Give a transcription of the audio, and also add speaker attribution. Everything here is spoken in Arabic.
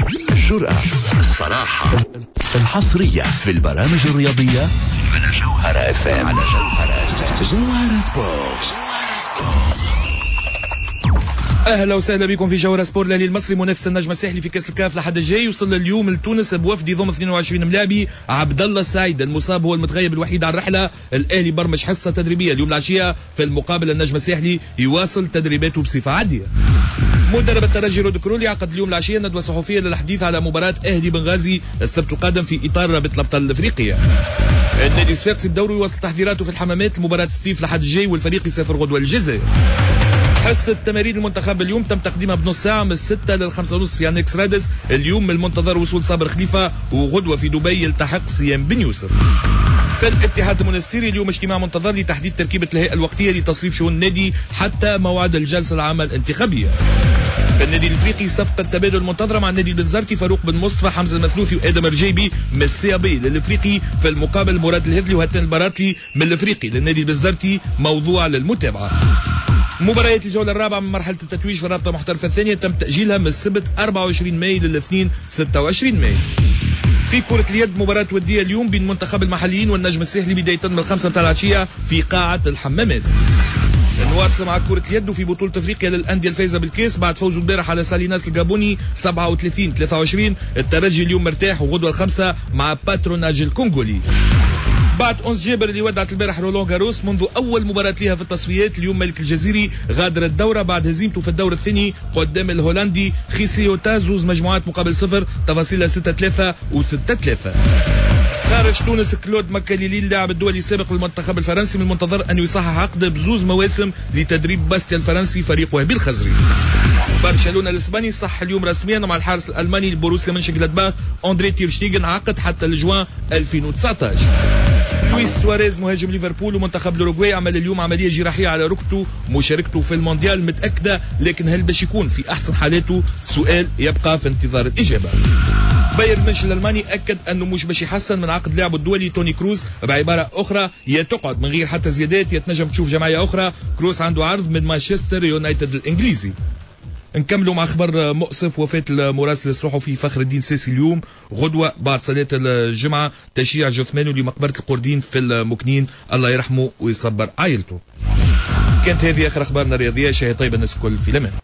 Speaker 1: جرأة، الصراحة، الحصرية في البرامج الرياضية على جوهرة اف ام. جوهرة سبورت.
Speaker 2: اهلا وسهلا بكم في جوهرة سبورت. الاهلي المصري منافس النجم الساحلي في كاس الكاف لحد الجاي، وصل اليوم لتونس بوفد يضم 22 ملاعبي. عبد الله السعيد المصاب هو المتغيب الوحيد على الرحله. الاهلي برمج حصه تدريبيه اليوم العشيه. في المقابل النجم الساحلي يواصل تدريباته بصفه عاديه. مدرب الترجي رود كرولي عقد اليوم العشيه ندوه صحفيه للحديث على مباراه اهلي بنغازي السبت القادم في اطار رابطه الابطال الافريقيه. النادي الصفاقسي بدوره يواصل تحضيراته في الحمامات لمباراه ستيف لحد الجاي، والفريق يسافر غدوه للجزائر. حصة تمارين المنتخب اليوم تم تقديمها بنص ساعة من 6 ل 5:30 في أنكس رادس. اليوم من المنتظر وصول صابر خليفة، وغدوة في دبي يلتحق صيام بن يوسف. في الاتحاد المنستيري اليوم اجتماع منتظر لتحديد تركيبة الهيئة الوقتية لتصريف شؤون النادي حتى موعد الجلسة العامة الانتخابية. في النادي الافريقي صفقة تبادل منتظرة مع النادي البزرتي، فاروق بن مصطفى، حمزة المثلوثي وادم الرجيبي من السي بي للافريقي. في المقابل مراد الهذلي وهتان البراتلي من الافريقي للنادي البزرتي، موضوع للمتابعة. مباريات الجولة الرابعة من مرحلة التتويج في الرابطة المحترفة الثانية تم تأجيلها من السبت 24 ماي للاثنين 26 ماي. في كرة اليد مباراة ودية اليوم بين منتخب المحليين والنجم الساحلي بداية من 5 العشية في قاعة الحمامات. نواصل مع كرة اليد في بطولة افريقيا للأندية الفايزة بالكاس بعد فوزه البارح على ساليناس الجابوني 37-23. الترجي اليوم مرتاح وغدوة الخمسة مع باتروناج الكونغولي. بعد أنس جابر اللي ودعت البارح رولان جاروس منذ أول مباراة لها في التصفيات، اليوم ملك الجزيري غادر الدورة بعد هزيمته في الدور الثاني قدام الهولندي خيسيوتا 2 مجموعات مقابل 0. تفاصيلها 6-3 و6-3. خارج تونس كلود مكاليلي اللاعب الدولي السابق للمنتخب الفرنسي من المنتظر أن يصحح عقده بزوز مواسم لتدريب باستيا الفرنسي فريق وهبي الخزري. برشلونة الاسباني صح اليوم رسميا مع الحارس الالماني لبوروسيا منشنجلادباخ اندري تيرشتيغن عقد حتى لجوان 2019. لويس سواريز مهاجم ليفربول ومنتخب الاوروغواي عمل اليوم عمليه جراحيه على ركبته. مشاركته في المونديال متاكده، لكن هل باش يكون في احسن حالاته؟ سؤال يبقى في انتظار الاجابه. بايرن ميونخ الالماني اكد انه مش باش يحسن من عقد لاعبه الدولي توني كروز. بعباره اخرى، يا تقعد من غير حتى زيادات يا تنجم تشوف جمعيه اخرى. كروز عنده عرض من مانشستر يونايتد الانجليزي. نكملوا مع خبر مؤسف، وفاة المراسل الصحفي فخر الدين ساسي اليوم غدوة بعد صلاة الجمعة، تشييع جثمانه لمقبرة القردين في المكنين، الله يرحمه ويصبر عائلته. كانت هذه آخر أخبارنا الرياضية. شهي طيب الناس الكل في الأمان.